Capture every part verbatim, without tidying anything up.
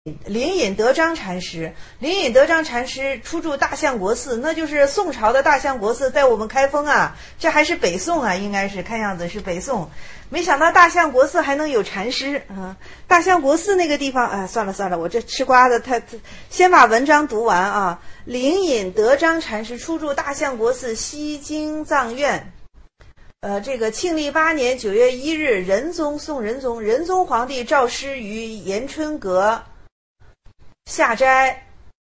灵隐德章禅师，灵隐德章禅师出住大相国寺，那就是宋朝的大相国寺，在我们开封啊，这还是北宋啊，应该是看样子是北宋。没想到大相国寺还能有禅师啊、嗯！大相国寺那个地方，哎，算了算了，我这吃瓜的太，先把文章读完啊。灵隐德章禅师出住大相国寺西京藏院。呃，这个庆历八年九月一日，仁宗宋仁宗仁宗皇帝诏师于延春阁下斋，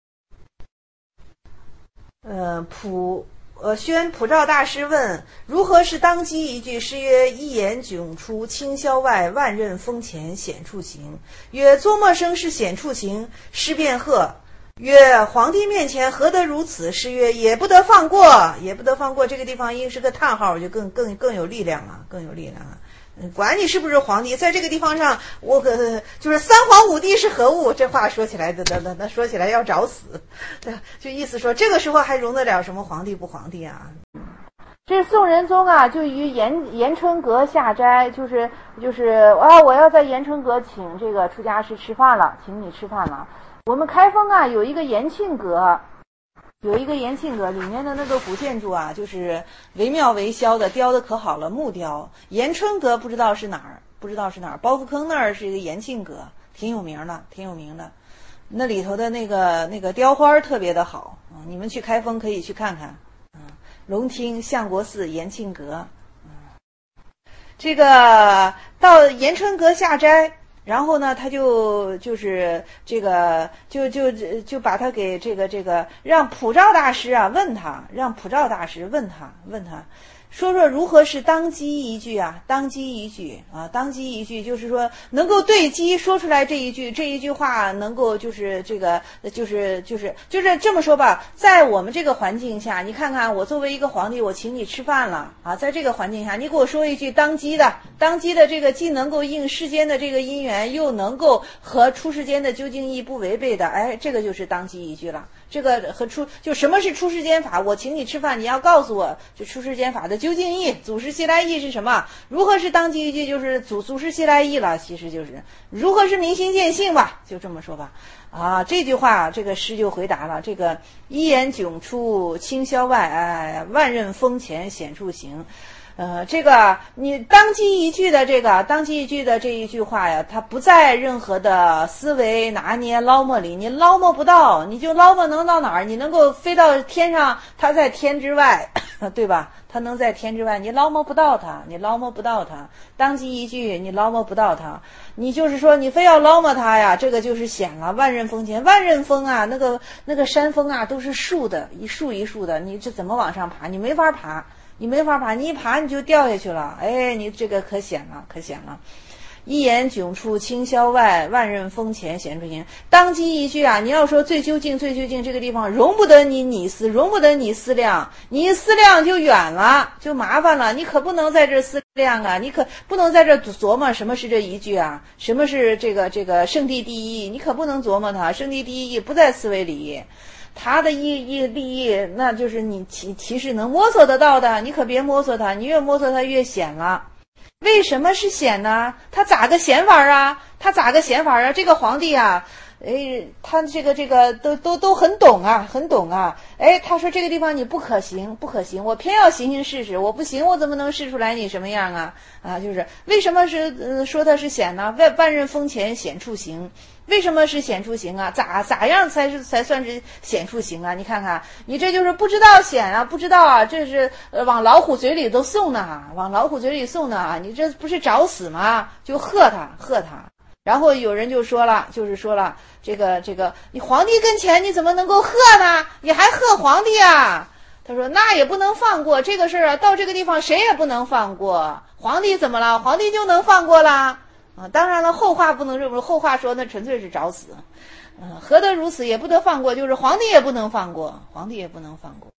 呃，普呃宣普照大师问如何是当机一句，诗曰：一言迥出清霄外，万仞峰前险处行。曰：作陌生是险处行。诗便喝。曰：皇帝面前何得如此？诗曰：也不得放过，也不得放过。这个地方应是个叹号，就更更更有力量了，更有力量了。管你是不是皇帝，在这个地方上，我可就是三皇五帝是何物？这话说起来，那那那说起来要找死，对，就意思说这个时候还容得了什么皇帝不皇帝啊？ 这宋仁宗啊，就于延延春阁下斋，就是就是啊，我要在延春阁请这个出家师吃饭了，请你吃饭了。我们开封啊有一个延庆阁。有一个延庆阁，里面的那个古建筑啊，就是惟妙惟肖的，雕的可好了，木雕。延春阁不知道是哪儿，不知道是哪儿，包袱坑那儿是一个延庆阁，挺有名的，挺有名的。那里头的那个那个雕花特别的好啊、嗯，你们去开封可以去看看。嗯，龙厅、相国寺、延庆阁。嗯，这个到延春阁下斋。然后呢，他就就是这个，就就就把他给这个这个，让普照大师啊问他，让普照大师问他问他，说说如何是当机一句啊？当机一句啊，当机一句就是说能够对机说出来这一句，这一句话能够就是这个就是就是就是这么说吧，在我们这个环境下，你看看我作为一个皇帝，我请你吃饭了啊，在这个环境下，你给我说一句当机的，当机的这个既能够应世间的这个因缘，又能够和出世间的究竟义不违背的，哎，这个就是当机一句了。这个和出就什么是出世间法？我请你吃饭，你要告诉我这出世间法的究竟义，祖师西来意是什么？如何是当机一句？就是祖祖师西来意了，其实就是如何是明心见性吧，就这么说吧。啊，这句话这个诗就回答了，这个一言迥出清霄外，哎，万仞峰前险处行。呃，这个你当机一句的这个当机一句的这一句话呀，它不在任何的思维拿捏捞摸里，你捞摸不到，你就捞摸能到哪儿？你能够飞到天上，它在天之外，对吧？它能在天之外，你捞摸不到它，你捞摸不到它。当机一句，你捞摸不到它。你就是说，你非要捞摸它呀，这个就是险了。万仞峰前，万仞峰啊，那个那个山峰啊，都是树的，一树一树的，你这怎么往上爬？你没法爬。你没法爬，你一爬你就掉下去了，哎，你这个可险了，可险了。一言迥出清霄外，万仞峰前险处行。当机一句啊，你要说最究竟，最究竟这个地方容不得你你思，容不得你思量，你一思量就远了，就麻烦了。你可不能在这思量啊，你可不能在这琢磨什么是这一句啊，什么是这个这个圣地第一，你可不能琢磨它，圣地第一不在思维里。他的意义利益，那就是你其其实能摸索得到的，你可别摸索它，你越摸索它越险了。为什么是险呢？他咋个险法啊？他咋个险法啊？这个皇帝啊，哎，他这个这个都都都很懂啊，很懂啊。哎，他说这个地方你不可行，不可行，我偏要行行试试，我不行，我怎么能试出来你什么样啊？啊，就是为什么是呃说他是险呢？万万仞峰前险处行。为什么是险处行啊？咋咋样才是才算是险处行啊？你看看，你这就是不知道险啊，不知道啊，这是呃往老虎嘴里都送呢，往老虎嘴里送呢，你这不是找死吗？就喝他，喝他。然后有人就说了，就是说了，这个这个，你皇帝跟前你怎么能够喝呢？你还喝皇帝啊？他说那也不能放过这个事儿啊，到这个地方谁也不能放过。皇帝怎么了？皇帝就能放过啦？啊，当然了，后话不能这么，后话说那纯粹是找死。嗯、呃，何得如此？也不得放过，就是皇帝也不能放过，皇帝也不能放过。